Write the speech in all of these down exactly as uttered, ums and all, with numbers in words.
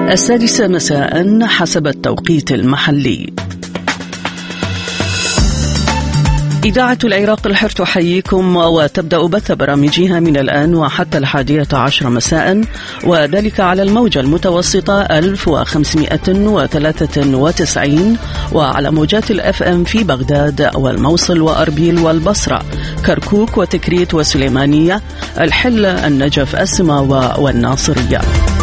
السادسة مساء حسب التوقيت المحلي. إذاعة العراق الحر تحييكم وتبدأ بث برامجها من الآن وحتى الحادية عشر مساء، وذلك على الموجة المتوسطة ألف وخمسمائة وثلاثة وتسعين وعلى موجات الأف أم في بغداد والموصل وأربيل والبصرة، كركوك وتكريت وسليمانية، الحل، النجف، السماوة والناصرية.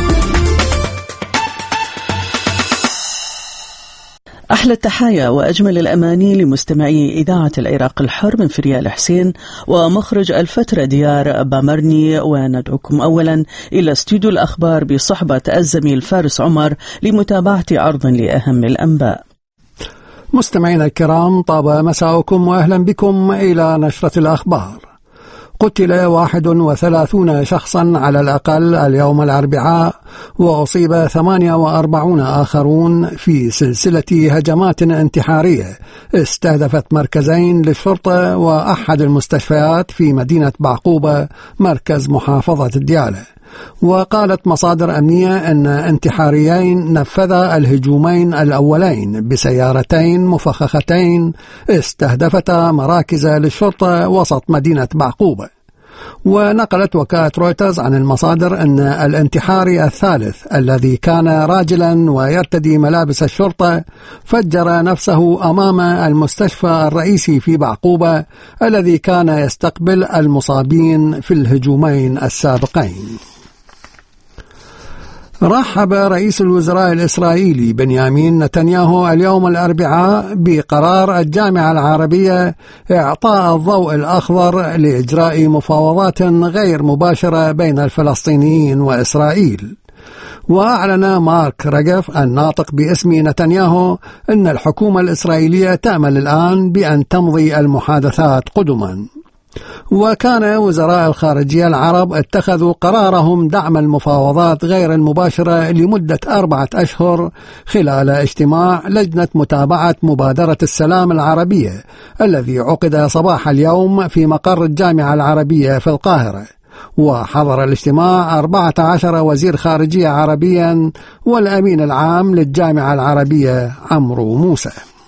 أحلى التحايا وأجمل الأماني لمستمعي إذاعة العراق الحر من فريال حسين ومخرج الفترة ديار بامرني، وندعوكم أولا إلى استوديو الأخبار بصحبة الزميل فارس عمر لمتابعة عرض لأهم الأنباء. مستمعينا الكرام، طاب مساءكم وأهلا بكم إلى نشرة الأخبار. قتل واحد وثلاثون شخصا على الأقل اليوم الأربعاء، وأصيب ثمانية وأربعون آخرون في سلسلة هجمات انتحارية استهدفت مركزين للشرطة وأحد المستشفيات في مدينة بعقوبة مركز محافظة الديالى. وقالت مصادر أمنية أن انتحاريين نفذا الهجومين الأولين بسيارتين مفخختين استهدفتا مراكز للشرطة وسط مدينة بعقوبة. ونقلت وكالة رويترز عن المصادر أن الانتحاري الثالث الذي كان راجلا ويرتدي ملابس الشرطة فجر نفسه أمام المستشفى الرئيسي في بعقوبة الذي كان يستقبل المصابين في الهجومين السابقين. رحب رئيس الوزراء الإسرائيلي بنيامين نتنياهو اليوم الأربعاء بقرار الجامعة العربية إعطاء الضوء الأخضر لإجراء مفاوضات غير مباشرة بين الفلسطينيين وإسرائيل. وأعلن مارك رجف الناطق باسم نتنياهو أن الحكومة الإسرائيلية تأمل الآن بأن تمضي المحادثات قدما. وكان وزراء الخارجية العرب اتخذوا قرارهم دعم المفاوضات غير المباشرة لمدة أربعة أشهر خلال اجتماع لجنة متابعة مبادرة السلام العربية الذي عقد صباح اليوم في مقر الجامعة العربية في القاهرة. وحضر الاجتماع أربعة عشر وزير خارجية عربيا والأمين العام للجامعة العربية عمرو موسى.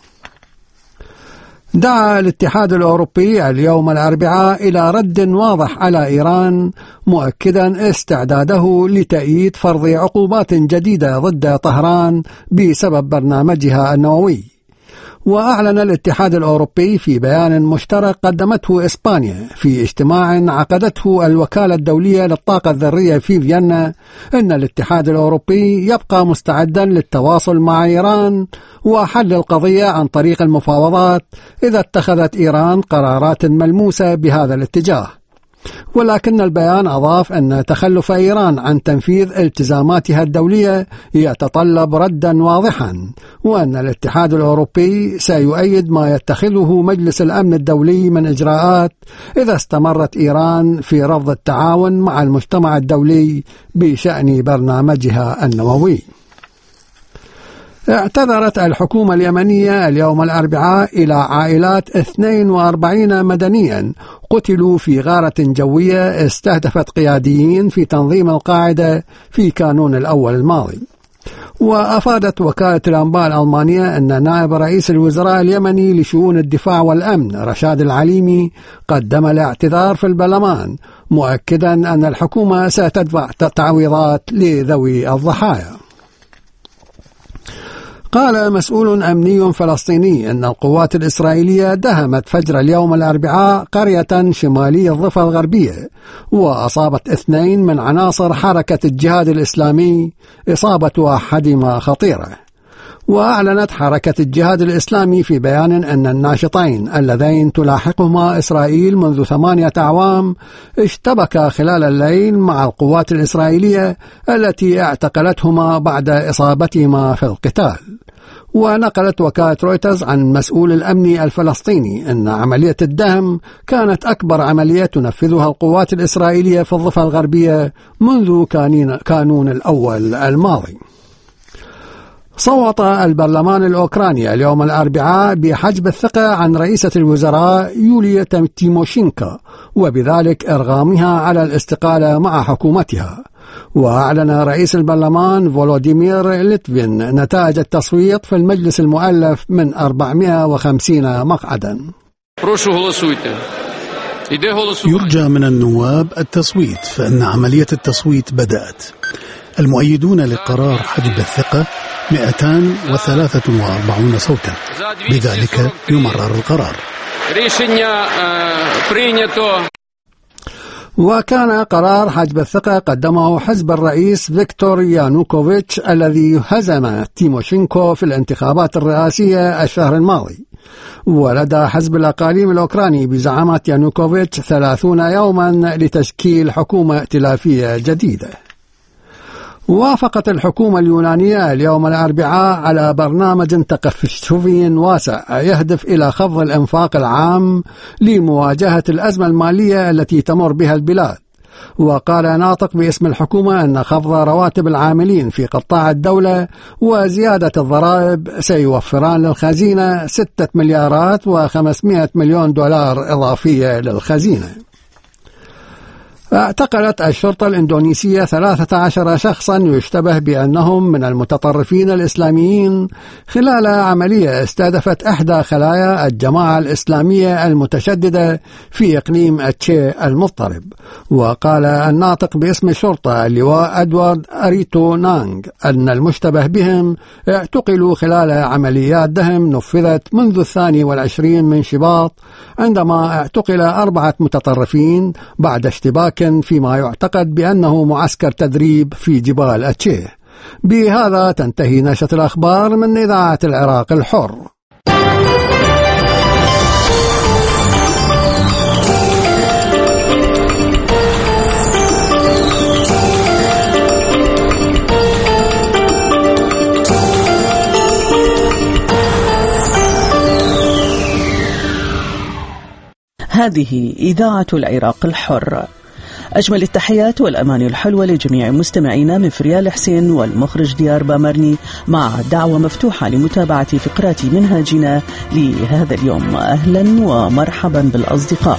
دعا الاتحاد الأوروبي اليوم الأربعاء إلى رد واضح على إيران، مؤكدا استعداده لتأييد فرض عقوبات جديدة ضد طهران بسبب برنامجها النووي. وأعلن الاتحاد الأوروبي في بيان مشترك قدمته إسبانيا في اجتماع عقدته الوكالة الدولية للطاقة الذرية في فيينا أن الاتحاد الأوروبي يبقى مستعدا للتواصل مع إيران وحل القضية عن طريق المفاوضات إذا اتخذت إيران قرارات ملموسة بهذا الاتجاه. ولكن البيان أضاف أن تخلف إيران عن تنفيذ التزاماتها الدولية يتطلب ردا واضحا، وأن الاتحاد الأوروبي سيؤيد ما يتخذه مجلس الأمن الدولي من إجراءات إذا استمرت إيران في رفض التعاون مع المجتمع الدولي بشأن برنامجها النووي. اعتذرت الحكومة اليمنية اليوم الأربعاء إلى عائلات اثنين وأربعين مدنيا قتلوا في غارة جوية استهدفت قياديين في تنظيم القاعدة في كانون الأول الماضي. وأفادت وكالة الأنباء الألمانية أن نائب رئيس الوزراء اليمني لشؤون الدفاع والأمن رشاد العليمي قدم الاعتذار في البرلمان، مؤكدا أن الحكومة ستدفع تعويضات لذوي الضحايا. قال مسؤول أمني فلسطيني أن القوات الإسرائيلية دهمت فجر اليوم الأربعاء قرية شمالي الضفة الغربية وأصابت اثنين من عناصر حركة الجهاد الإسلامي، إصابة أحدهما خطيرة. وأعلنت حركة الجهاد الإسلامي في بيان أن الناشطين اللذين تلاحقهما إسرائيل منذ ثمانية أعوام اشتبكا خلال الليل مع القوات الإسرائيلية التي اعتقلتهما بعد إصابتهما في القتال. ونقلت وكالة رويترز عن مسؤول الأمن الفلسطيني أن عملية الدهم كانت أكبر عملية تنفذها القوات الإسرائيلية في الضفة الغربية منذ كانون الأول الماضي. صوت البرلمان الأوكراني اليوم الأربعاء بحجب الثقة عن رئيسة الوزراء يوليا تيموشينكا وبذلك إرغامها على الاستقالة مع حكومتها. وأعلن رئيس البرلمان فولوديمير ليتفين نتائج التصويت في المجلس المؤلف من أربعمائة وخمسين مقعدا. يرجى من النواب التصويت، فإن عملية التصويت بدأت. المؤيدون لقرار حجب الثقة مئتين وثلاثة وأربعين صوتا، بذلك يمرر القرار. وكان قرار حجب الثقة قدمه حزب الرئيس فيكتور يانوكوفيتش الذي هزم تيموشينكو في الانتخابات الرئاسية الشهر الماضي. ولدى حزب الأقاليم الأوكراني بزعامة يانوكوفيتش ثلاثون يوما لتشكيل حكومة ائتلافية جديدة. وافقت الحكومة اليونانية اليوم الأربعاء على برنامج تكافلي واسع يهدف إلى خفض الإنفاق العام لمواجهة الأزمة المالية التي تمر بها البلاد. وقال ناطق باسم الحكومة أن خفض رواتب العاملين في قطاع الدولة وزيادة الضرائب سيوفران للخزينة ستة مليارات وخمسمائة مليون دولار إضافية للخزينة. اعتقلت الشرطة الإندونيسية ثلاثة عشر شخصا يشتبه بأنهم من المتطرفين الإسلاميين خلال عملية استهدفت إحدى خلايا الجماعة الإسلامية المتشددة في إقليم أتشي المضطرب. وقال الناطق باسم الشرطة اللواء أدوارد أريتو نانغ أن المشتبه بهم اعتقلوا خلال عمليات دهم نفذت منذ الثاني والعشرين من شباط، عندما اعتقل أربعة متطرفين بعد اشتباك فيما يعتقد بأنه معسكر تدريب في جبال أتشيه. بهذا تنتهي نشرة الأخبار من إذاعة العراق الحر. هذه إذاعة العراق الحر. أجمل التحيات والأماني الحلوة لجميع مستمعينا من فريال حسين والمخرج ديار بامرني، مع دعوة مفتوحة لمتابعة فقرات منهاجنا لهذا اليوم. أهلا ومرحبا بالأصدقاء.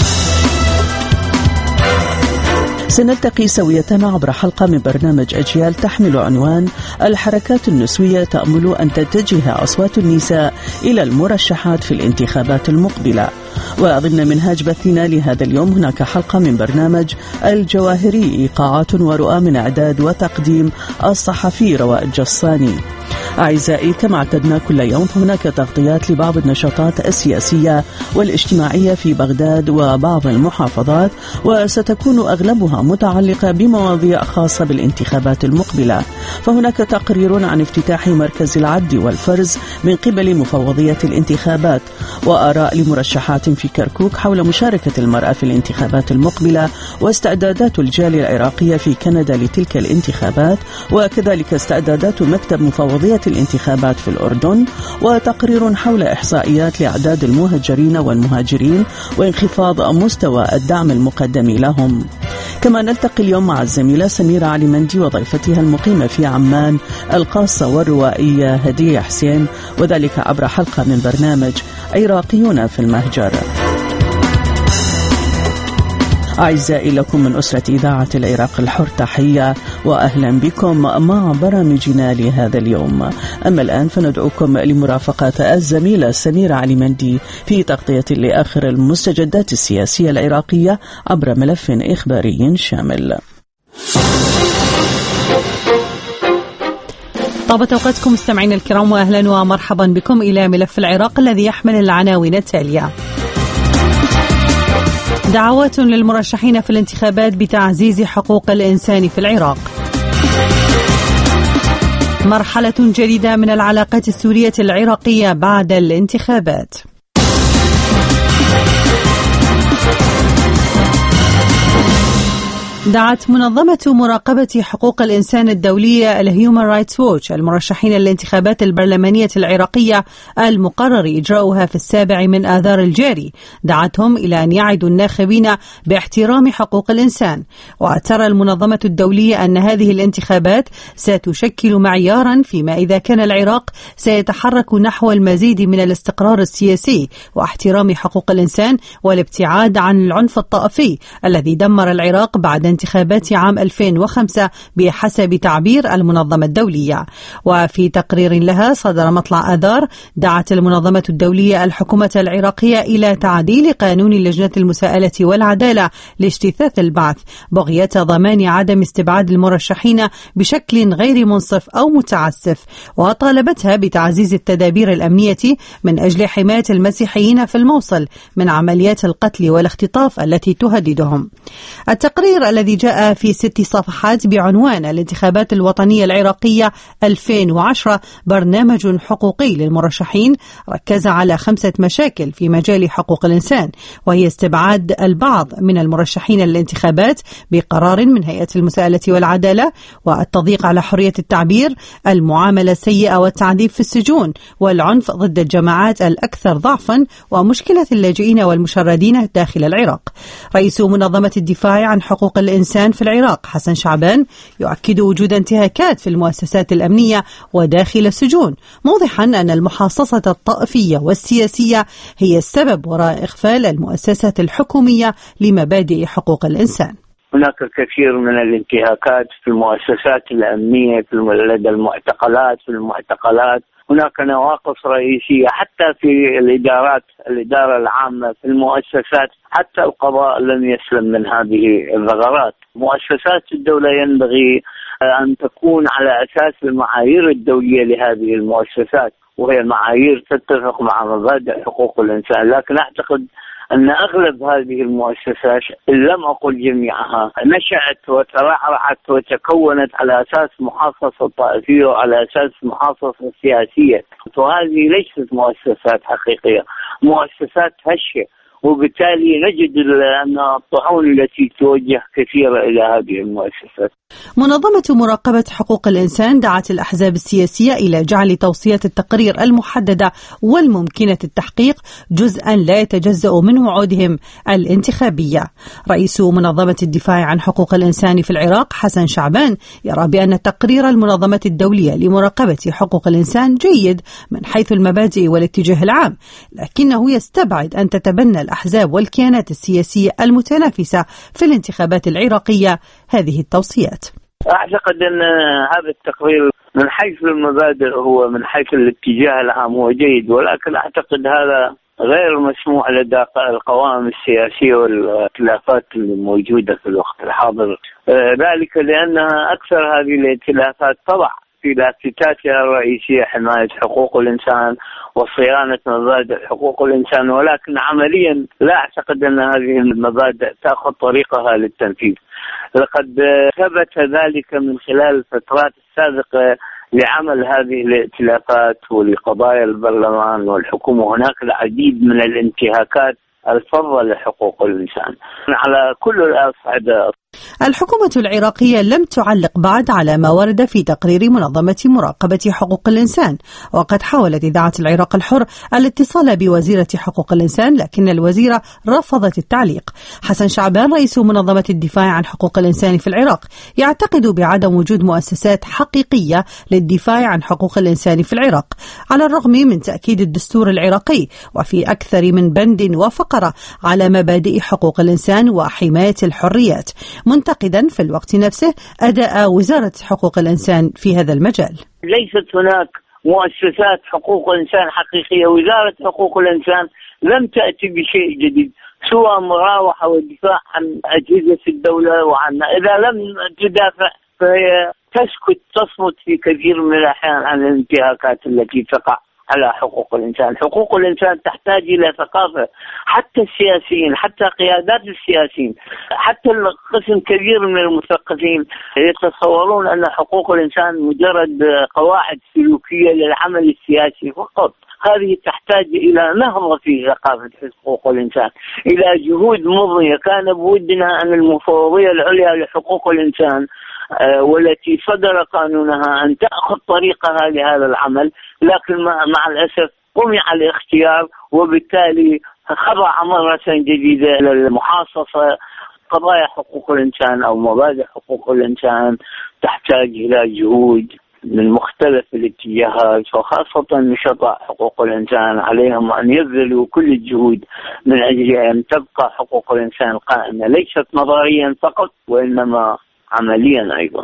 سنلتقي سوية عبر حلقة من برنامج أجيال تحمل عنوان الحركات النسوية تأمل أن تتجه أصوات النساء إلى المرشحات في الانتخابات المقبلة. وضمن منهاج بثنا لهذا اليوم هناك حلقة من برنامج الجواهري، إيقاعات ورؤى من إعداد وتقديم الصحفي رواء الجصاني. أعزائي، كما اعتدنا كل يوم فهناك تغطيات لبعض النشاطات السياسية والاجتماعية في بغداد وبعض المحافظات، وستكون أغلبها متعلقة بمواضيع خاصة بالانتخابات المقبلة. فهناك تقرير عن افتتاح مركز العد والفرز من قبل مفوضية الانتخابات، وآراء لمرشحات في كركوك حول مشاركة المرأة في الانتخابات المقبلة، واستعدادات الجالية العراقية في كندا لتلك الانتخابات، وكذلك استعدادات مكتب مفوضية الانتخابات في الأردن، وتقرير حول إحصائيات لأعداد المهاجرين والمهاجرين وانخفاض مستوى الدعم المقدم لهم. كما نلتقي اليوم مع الزميلة سميرة علي مندي وضيفتها المقيمة في عمان القاصة والروائية هدية حسين، وذلك عبر حلقة من برنامج عراقيون في المهجر. أعزائي، لكم من أسرة إذاعة العراق الحر تحية وأهلا بكم مع برامجنا لهذا اليوم. أما الآن فندعوكم لمرافقة الزميلة سميرة علي مندي في تغطية لآخر المستجدات السياسية العراقية عبر ملف إخباري شامل. طابت أوقاتكم مستمعين الكرام، وأهلا ومرحبا بكم إلى ملف العراق الذي يحمل العناوين التالية: دعوات للمرشحين في الانتخابات بتعزيز حقوق الإنسان في العراق. مرحلة جديدة من العلاقات السورية العراقية بعد الانتخابات. دعت منظمة مراقبة حقوق الإنسان الدولية الهيومن رايتس ووتش المرشحين للانتخابات البرلمانية العراقية المقرر إجراؤها في السابع من آذار الجاري، دعتهم إلى أن يعدوا الناخبين باحترام حقوق الإنسان. وترى المنظمة الدولية أن هذه الانتخابات ستشكل معيارا فيما إذا كان العراق سيتحرك نحو المزيد من الاستقرار السياسي واحترام حقوق الإنسان والابتعاد عن العنف الطائفي الذي دمر العراق بعد الانتخابات عام ألفين وخمسة بحسب تعبير المنظمة الدولية. وفي تقرير لها صدر مطلع آذار دعت المنظمة الدولية الحكومة العراقية إلى تعديل قانون لجنة المساءلة والعدالة لاجتثاث البعث بغية ضمان عدم استبعاد المرشحين بشكل غير منصف أو متعسف، وطالبتها بتعزيز التدابير الأمنية من أجل حماية المسيحيين في الموصل من عمليات القتل والاختطاف التي تهددهم. التقرير الذي جاء في ست صفحات بعنوان الانتخابات الوطنية العراقية ألفين وعشرة برنامج حقوقي للمرشحين ركز على خمسة مشاكل في مجال حقوق الإنسان، وهي استبعاد البعض من المرشحين للانتخابات بقرار من هيئة المساءلة والعدالة، والتضييق على حرية التعبير، المعاملة السيئة والتعذيب في السجون، والعنف ضد الجماعات الأكثر ضعفا، ومشكلة اللاجئين والمشردين داخل العراق. رئيس منظمة الدفاع عن حقوق الإنسان في العراق حسن شعبان يؤكد وجود انتهاكات في المؤسسات الأمنية وداخل السجون، موضحا أن المحاصصة الطائفية والسياسية هي السبب وراء إغفال المؤسسات الحكومية لمبادئ حقوق الإنسان. هناك الكثير من الانتهاكات في المؤسسات الأمنية، في لدى المعتقلات، في المعتقلات هناك نواقص رئيسية حتى في الإدارات، الإدارة العامة في المؤسسات، حتى القضاء لم يسلم من هذه الثغرات. مؤسسات الدولة ينبغي أن تكون على أساس المعايير الدولية لهذه المؤسسات، وهي معايير تتفق مع مبادئ حقوق الإنسان، لكن أعتقد أن أغلب هذه المؤسسات إن لم أقل جميعها نشأت وترعرعت وتكونت على أساس محاصصة طائفية وعلى أساس محاصصة سياسية، وهذه ليست مؤسسات حقيقية، مؤسسات هشة، وبالتالي نجد أن الطعون التي توجه كثيرة إلى هذه المؤسسات. منظمة مراقبة حقوق الإنسان دعت الأحزاب السياسية إلى جعل توصيات التقرير المحددة والممكنة التحقيق جزءا لا يتجزأ من وعودهم الانتخابية. رئيس منظمة الدفاع عن حقوق الإنسان في العراق حسن شعبان يرى بأن تقرير المنظمة الدولية لمراقبة حقوق الإنسان جيد من حيث المبادئ والاتجاه العام، لكنه يستبعد أن تتبنى الأحزاب والكيانات السياسية المتنافسة في الانتخابات العراقية هذه التوصيات. أعتقد أن هذا التقرير من حيث المبادئ هو من حيث الاتجاه العام هو جيد، ولكن أعتقد هذا غير مسموع لدى القوائم السياسية والائتلافات الموجودة في الوقت الحاضر، ذلك لأنها أكثر هذه الائتلافات تضع في لافتاتها الرئيسية حماية حقوق الإنسان وصيانة مبادئ حقوق الإنسان، ولكن عمليا لا أعتقد أن هذه المبادئ تأخذ طريقها للتنفيذ. لقد ثبت ذلك من خلال الفترات السابقة لعمل هذه الائتلافات ولقضايا البرلمان والحكومة. هناك العديد من الانتهاكات الفظة لحقوق الإنسان على كل الأصعدة. الحكومة العراقية لم تعلق بعد على ما ورد في تقرير منظمة مراقبة حقوق الإنسان، وقد حاولت إذاعة العراق الحر الاتصال بوزيرة حقوق الإنسان لكن الوزيرة رفضت التعليق. حسن شعبان رئيس منظمة الدفاع عن حقوق الإنسان في العراق يعتقد بعدم وجود مؤسسات حقيقية للدفاع عن حقوق الإنسان في العراق على الرغم من تأكيد الدستور العراقي وفي أكثر من بند وفقرة على مبادئ حقوق الإنسان وحماية الحريات، منتقدا في الوقت نفسه أداء وزارة حقوق الإنسان في هذا المجال. ليست هناك مؤسسات حقوق إنسان حقيقية. وزارة حقوق الإنسان لم تأتي بشيء جديد سوى مراوحة والدفاع عن أجهزة الدولة، وعن إذا لم تدافع فهي تسكت تصمت في كثير من الأحيان عن الانتهاكات التي تقع على حقوق الإنسان. حقوق الإنسان تحتاج إلى ثقافة، حتى السياسيين، حتى قيادات السياسيين، حتى قسم كبير من المثقفين يتصورون أن حقوق الإنسان مجرد قواعد سلوكية للعمل السياسي فقط. هذه تحتاج إلى نهضة في ثقافة حقوق الإنسان، إلى جهود مضنية. كان بودنا أن المفوضية العليا لحقوق الإنسان والتي صدر قانونها أن تأخذ طريقها لهذا العمل، لكن مع الأسف قمع الاختيار، وبالتالي خضع مرة جديدة للمحاصصة. قضايا حقوق الإنسان أو مبادئ حقوق الإنسان تحتاج إلى جهود من مختلف الاتجاهات، وخاصة نشطاء حقوق الإنسان عليهم أن يبذلوا كل الجهود من أجل أن تبقى حقوق الإنسان قائمة، ليست نظريا فقط وإنما عمليا أيضا.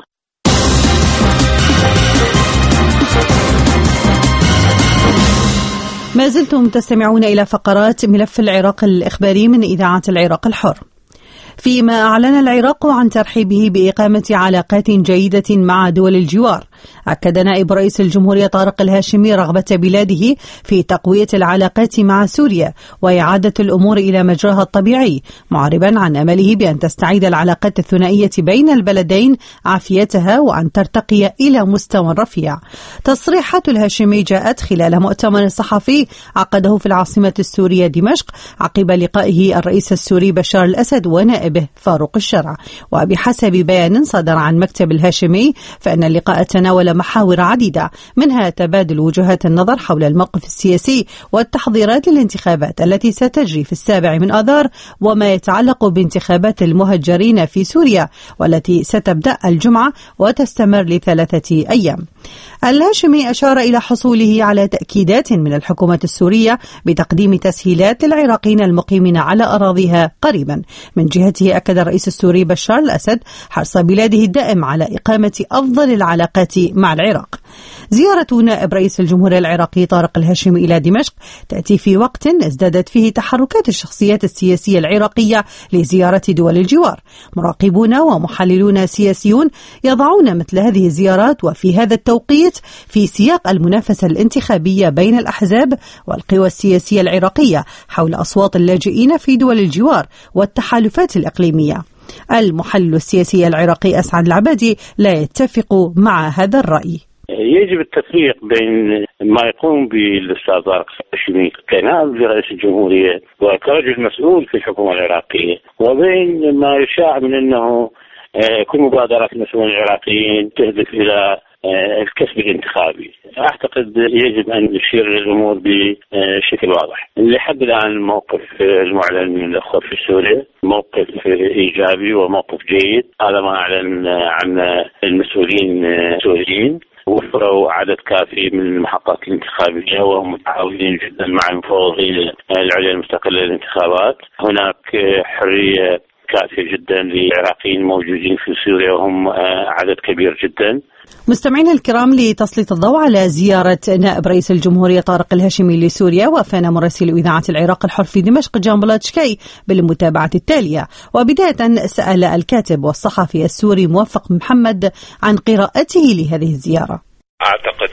ما زلتم تستمعون إلى فقرات ملف العراق الإخباري من إذاعة العراق الحر. فيما أعلن العراق عن ترحيبه بإقامة علاقات جيدة مع دول الجوار، أكد نائب رئيس الجمهورية طارق الهاشمي رغبة بلاده في تقوية العلاقات مع سوريا وإعادة الأمور إلى مجراها الطبيعي، معربا عن أمله بأن تستعيد العلاقات الثنائية بين البلدين عافيتها وأن ترتقي إلى مستوى رفيع. تصريحات الهاشمي جاءت خلال مؤتمر صحفي عقده في العاصمة السورية دمشق عقب لقائه الرئيس السوري بشار الأسد ونائبه فاروق الشرع. وبحسب بيان صدر عن مكتب الهاشمي فإن اللقاء تناول محاور عديدة، منها تبادل وجهات النظر حول الموقف السياسي والتحضيرات للانتخابات التي ستجري في السابع من آذار، وما يتعلق بانتخابات المهجرين في سوريا والتي ستبدأ الجمعة وتستمر لثلاثة أيام. الهاشمي أشار إلى حصوله على تأكيدات من الحكومة السورية بتقديم تسهيلات للعراقيين المقيمين على أراضيها قريبا. من جهته أكد الرئيس السوري بشار الأسد حرص بلاده الدائم على إقامة أفضل العلاقات مع العراق. زيارة نائب رئيس الجمهورية العراقي طارق الهاشمي إلى دمشق تأتي في وقت ازدادت فيه تحركات الشخصيات السياسية العراقية لزيارة دول الجوار. مراقبون ومحللون سياسيون يضعون مثل هذه الزيارات وفي هذا التوقيت في سياق المنافسة الانتخابية بين الأحزاب والقوى السياسية العراقية حول أصوات اللاجئين في دول الجوار والتحالفات الإقليمية. المحلل السياسي العراقي أسعد العبادي لا يتفق مع هذا الرأي. يجب التفريق بين ما يقوم به الأستاذ طارق الهاشمي كنائب رئيس الجمهورية وكرجل مسؤول في الحكومة العراقية، وبين ما يشاع من أنه كل مبادرات المسؤولين العراقيين تهدف إلى الكسب الانتخابي. أعتقد يجب أن نشير الأمور بشكل واضح. لحد الآن الموقف المعلن من الأخوة في سوريا موقف إيجابي وموقف جيد، هذا ما أعلن عن المسؤولين السوريين. وفروا عدد كافي من المحطات الانتخابية وهم متعاونين جدا مع المفوضين العليا المستقلة للانتخابات. هناك حرية كافية جدا للعراقيين موجودين في سوريا وهم عدد كبير جدا. مستمعينا الكرام، لتسليط الضوء على زيارة نائب رئيس الجمهورية طارق الهاشمي لسوريا، وافانا مراسل إذاعة العراق الحر في دمشق جان بلاتشكي بالمتابعة التالية. وبداية سأل الكاتب والصحفي السوري موفق محمد عن قراءته لهذه الزيارة. أعتقد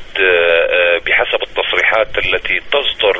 بحسب التصريحات التي تصدر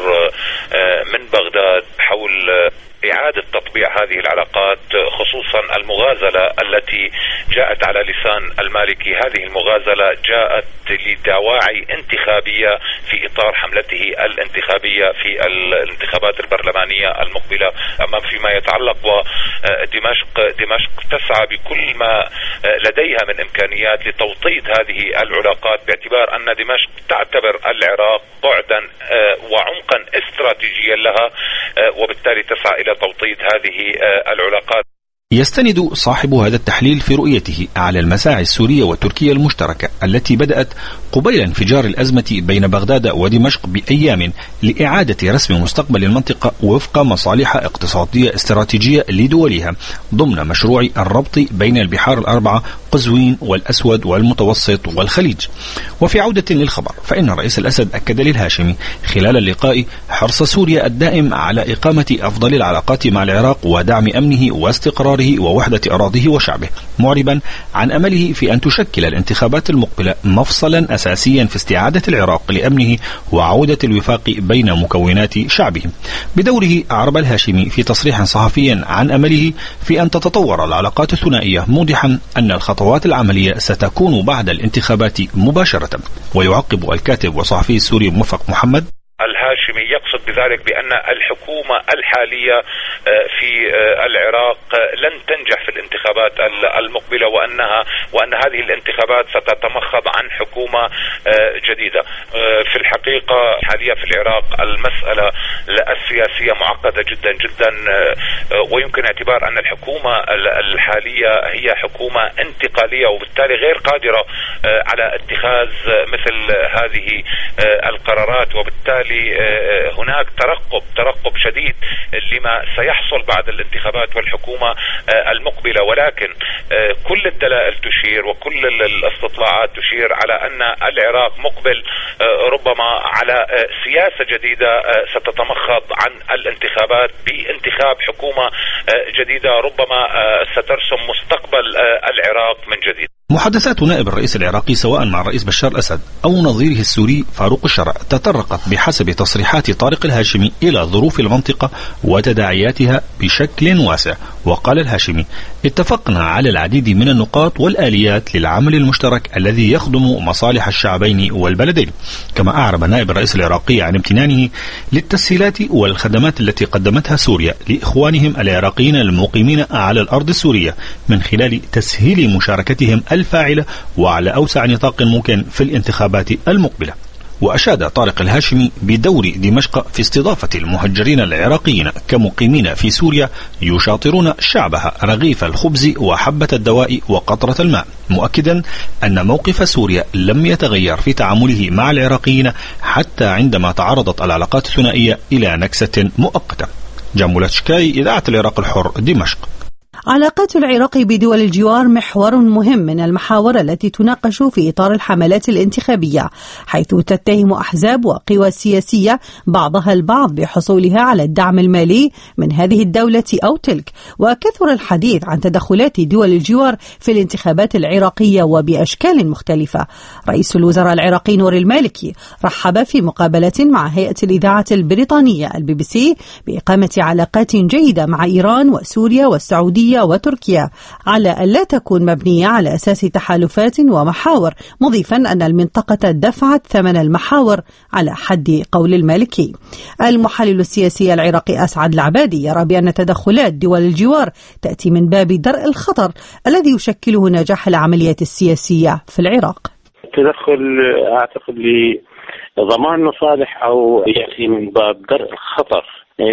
من بغداد حول إعادة تطبيع هذه العلاقات، خصوصا المغازلة التي جاءت على لسان المالكي، هذه المغازلة جاءت لدواعي انتخابية في إطار حملته الانتخابية في الانتخابات البرلمانية المقبلة. أما فيما يتعلق ودمشق، دمشق تسعى بكل ما لديها من إمكانيات لتوطيد هذه العلاقات، باعتبار أن دمشق تعتبر العراق بعدا وعمقا استراتيجيا لها، وبالتالي تسعى إلى توطيد هذه العلاقات. يستند صاحب هذا التحليل في رؤيته على المساعي السورية والتركية المشتركة التي بدأت قبيل انفجار الأزمة بين بغداد ودمشق بأيام لإعادة رسم مستقبل المنطقة وفق مصالح اقتصادية استراتيجية لدولها ضمن مشروع الربط بين البحار الأربعة قزوين والأسود والمتوسط والخليج. وفي عودة للخبر، فإن الرئيس الأسد أكد للهاشمي خلال اللقاء حرص سوريا الدائم على إقامة أفضل العلاقات مع العراق ودعم أمنه واستقراره ووحدة أراضيه وشعبه، معربا عن أمله في أن تشكل الانتخابات المقبلة مفصلا أساسيا في استعادة العراق لأمنه وعودة الوفاق بين مكونات شعبه. بدوره أعرب الهاشمي في تصريح صحفي عن أمله في أن تتطور العلاقات الثنائية، موضحا أن الخطوات العملية ستكون بعد الانتخابات مباشرة. ويعقب الكاتب وصحفي السوري موفق محمد: الهاشمي الهاشمي يقصد بذلك بأن الحكومة الحالية في العراق لن تنجح في الانتخابات المقبلة، وأنها وأن هذه الانتخابات ستتمخض عن حكومة جديدة. في الحقيقة حاليا في العراق المسألة السياسية معقدة جدا جدا، ويمكن اعتبار أن الحكومة الحالية هي حكومة انتقالية، وبالتالي غير قادرة على اتخاذ مثل هذه القرارات، وبالتالي هناك ترقب ترقب شديد لما سيحصل بعد الانتخابات والحكومة المقبلة. ولكن كل الدلائل تشير وكل الاستطلاعات تشير على أن العراق مقبل ربما على سياسة جديدة ستتمخض عن الانتخابات بانتخاب حكومة جديدة ربما سترسم مستقبل العراق من جديد. محادثات نائب الرئيس العراقي سواء مع الرئيس بشار الأسد أو نظيره السوري فاروق الشرع تطرقت بحسب تصريحات طارق الهاشمي إلى ظروف المنطقة وتداعياتها بشكل واسع. وقال الهاشمي: اتفقنا على العديد من النقاط والآليات للعمل المشترك الذي يخدم مصالح الشعبين والبلدين. كما أعرب نائب الرئيس العراقي عن امتنانه للتسهيلات والخدمات التي قدمتها سوريا لإخوانهم العراقيين المقيمين على الأرض السورية من خلال تسهيل مشاركتهم الفاعلة وعلى أوسع نطاق ممكن في الانتخابات المقبلة. وأشاد طارق الهاشمي بدور دمشق في استضافة المهجرين العراقيين كمقيمين في سوريا يشاطرون شعبها رغيف الخبز وحبة الدواء وقطرة الماء، مؤكدا أن موقف سوريا لم يتغير في تعامله مع العراقيين حتى عندما تعرضت العلاقات الثنائية إلى نكسة مؤقتة. جامولات شكاي، إذاعة العراق الحر، دمشق. علاقات العراق بدول الجوار محور مهم من المحاور التي تناقش في إطار الحملات الانتخابية، حيث تتهم أحزاب وقوى سياسية بعضها البعض بحصولها على الدعم المالي من هذه الدولة أو تلك. وكثر الحديث عن تدخلات دول الجوار في الانتخابات العراقية وبأشكال مختلفة. رئيس الوزراء العراقي نور المالكي رحب في مقابلة مع هيئة الإذاعة البريطانية البي بي سي بإقامة علاقات جيدة مع إيران وسوريا والسعودية وتركيا على ألا تكون مبنية على أساس تحالفات ومحاور، مضيفا أن المنطقة دفعت ثمن المحاور على حد قول المالكي. المحلل السياسي العراقي أسعد العبادي يرى بأن تدخلات دول الجوار تأتي من باب درء الخطر الذي يشكله نجاح العملية السياسية في العراق. تدخل أعتقد لضمان مصالح أو يأتي من باب درء الخطر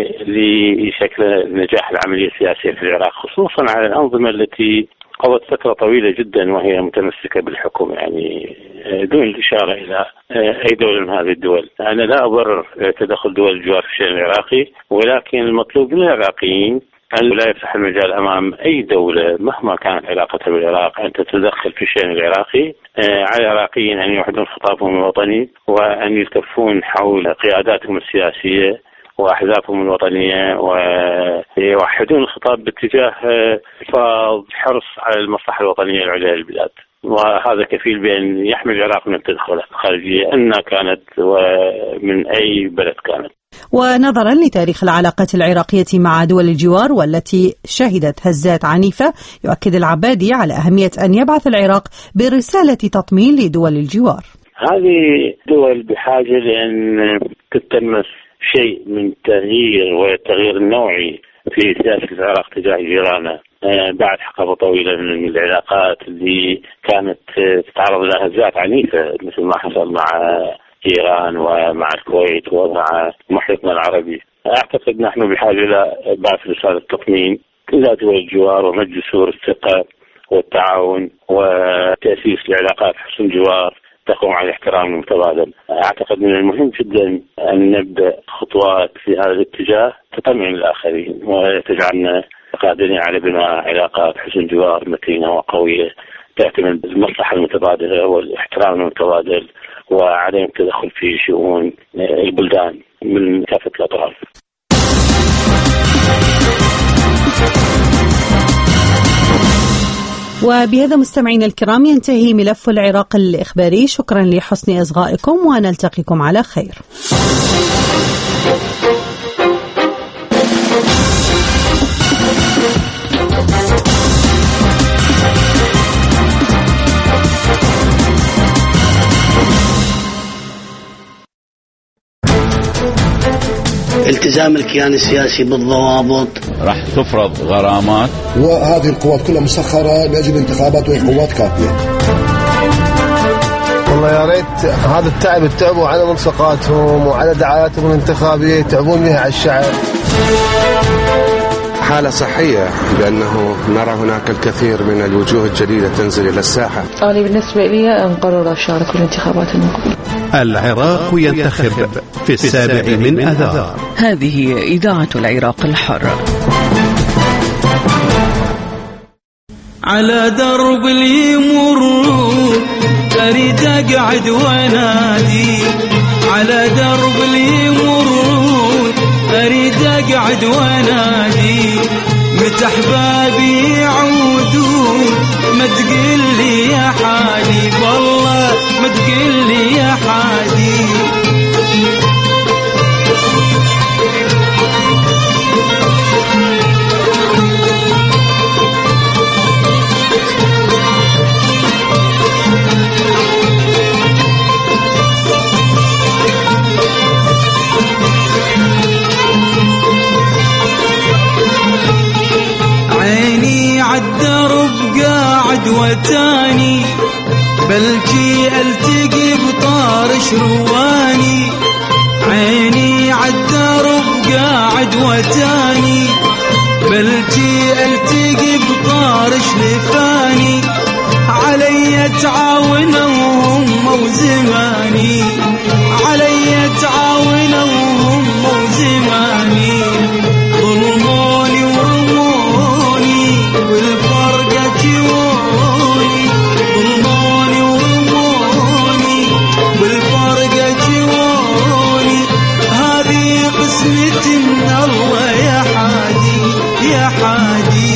لشكل نجاح العملية السياسية في العراق، خصوصا على الأنظمة التي قضت فترة طويلة جدا وهي متمسكة بالحكم، يعني دون الإشارة إلى أي دولة من هذه الدول. أنا لا أبرر تدخل دول الجوار في الشأن العراقي، ولكن المطلوب من العراقيين أن لا يفتح المجال أمام أي دولة مهما كانت علاقتها بالعراق أن تتدخل في الشأن العراقي. على العراقيين أن يوحدون خطابهم الوطني وأن يلتفون حول قياداتهم السياسية وأحزابهم الوطنية ويوحدون الخطاب باتجاه إفراض حرص على المصلحة الوطنية العليا للبلاد، وهذا كفيل بأن يحمي العراق من التدخلات الخارجية أنها كانت ومن أي بلد كانت. ونظرا لتاريخ العلاقات العراقية مع دول الجوار والتي شهدت هزات عنيفة، يؤكد العبادي على أهمية أن يبعث العراق برسالة تطمين لدول الجوار. هذه دول بحاجة لأن تتمس شيء من تغيير والتغيير النوعي في سياسة العراق تجاه جيرانه بعد حقبة طويلة من العلاقات اللي كانت تتعرض لها هزات عنيفة مثل ما حصل مع إيران ومع الكويت ومع محيطنا العربي. أعتقد نحن بحاجة إلى بعث رسالة تطمين إلى دول الجوار ومد جسور الثقة والتعاون وتأسيس لعلاقات حسن جوار تقوم على الاحترام المتبادل. أعتقد من المهم جدا أن نبدأ خطوات في هذا الاتجاه تطمئن الآخرين وتجعلنا قادرين على بناء علاقات حسن جوار متينة وقوية تعتمد المصلحة المتبادلة والاحترام المتبادل وعدم التدخل في شؤون البلدان من كافة الأطراف. وبهذا مستمعينا الكرام ينتهي ملف العراق الإخباري. شكرا لحسن إصغائكم ونلتقيكم على خير. التزام الكيان السياسي بالضوابط. راح تفرض غرامات، وهذه القوات كلها مسخرة لأجل انتخابات، وهي قوات كافية. والله يا ريت هذا التعب التعبوا على ملصقاتهم وعلى دعاياتهم الانتخابية يتعبون بها على الشعب. حالة صحية، لأنه نرى هناك الكثير من الوجوه الجديدة تنزل إلى الساحة. أنا بالنسبة لي أنقرر أشارك في الانتخابات المقبلة. العراق ينتخب في السابع من أذار. هذه إذاعة العراق الحر. على درب اللي يمرون أريد أقعد وأنادي، على درب اللي يمرون أريد أقعد وأنادي، متى أحبابي يعودون ما تقل لي يا حادي، والله ما تقل لي يا حادي. وتاني بلكي التقي بطار شرواني، عيني عالدرب قاعد وتاني بلكي التقي بطار شلفاني، علي تعاونهم وزماني، علي تعاونهم وزماني، ظلموني ورموني والفرقة جيوني، ظلموني ورموني والفرقة جيوني، هذه قسمتي من الله يا حادي يا حادي.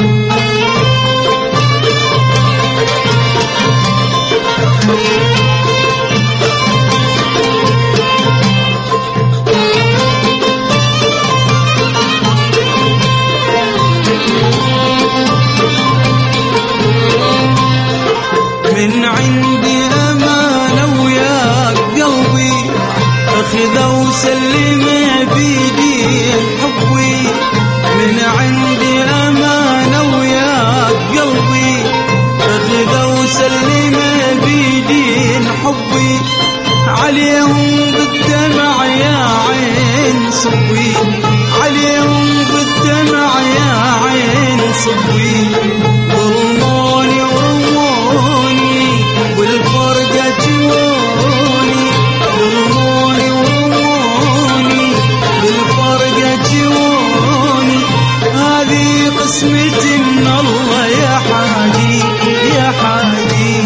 من عندي أمانة وياك قلبي، أخذ وسلم بيدي حبي، من عندي أمانة وياك قلبي، أخذ وسلم بيدي حبي، عليهم بالدمع يا عين صبي، عليهم بالدمع يا عين صبي، ظلموني ورموني والفرقة جووني، ظلموني ورموني والفرقة جووني، هذه قسمتي من الله يا حادي يا حادي.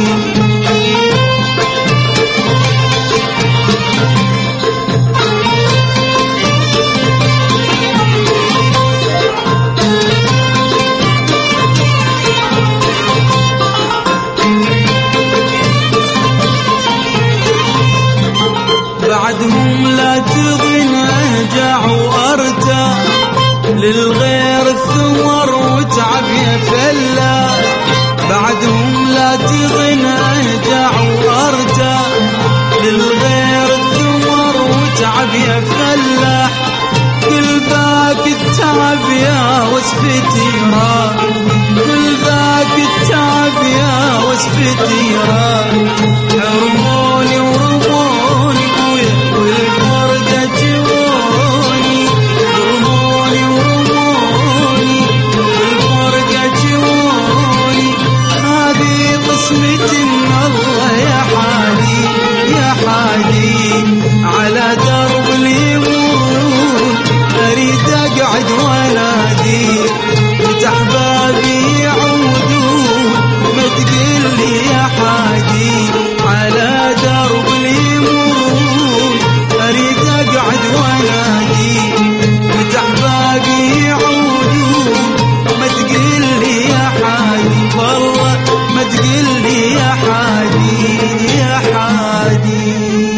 بعدهم لا تظن أهجع وأرتى، للغير الثمر وتعب يا فلا، بعدهم لا تظن أهجع وأرتى، للغير الثمر وتعب يا فلا، كل ذاك التعب يا وصفتي راح، كل ذاك التعب يا وصفتي راح، حرموني ورموني والفرقة جووني، ظلموني ورموني والفرقة جووني، هذه قسمتي من الله يا حادي يا حادي. على درب اليمون أريد أقعد وأنادي، متى أحبابي يعودون ما تقل لي يا حادي، على درب اليمون أريد أقعد وأنادي، متى أحبابي يعودون ما تقل لي يا حادي، والله ما تقل لي يا حادي يا حادي.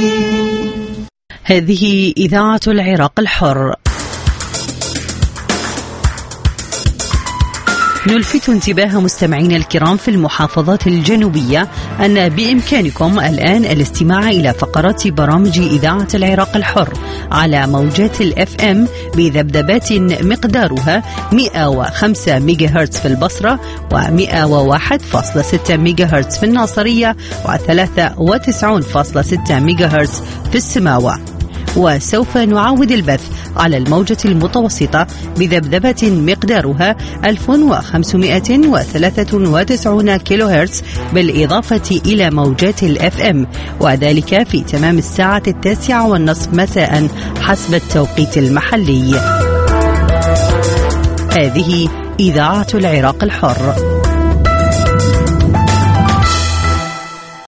هذه إذاعة العراق الحر. نلفت انتباه مستمعينا الكرام في المحافظات الجنوبية أن بإمكانكم الآن الاستماع إلى فقرات برامج إذاعة العراق الحر على موجات الإف إم بذبذبات مقدارها مئة وخمسة ميجا هرتز في البصرة ومئة وواحد فاصلة ستة ميجا هرتز في الناصرية وثلاثة وتسعين فاصلة ستة ميجا هرتز في السماوة. وسوف نعود البث على الموجة المتوسطة بذبذبة مقدارها ألف وخمسمئة وثلاثة وتسعين كيلو هرتز بالإضافة إلى موجات الإف إم، وذلك في تمام الساعة التاسعة والنصف مساء حسب التوقيت المحلي. هذه إذاعة العراق الحر.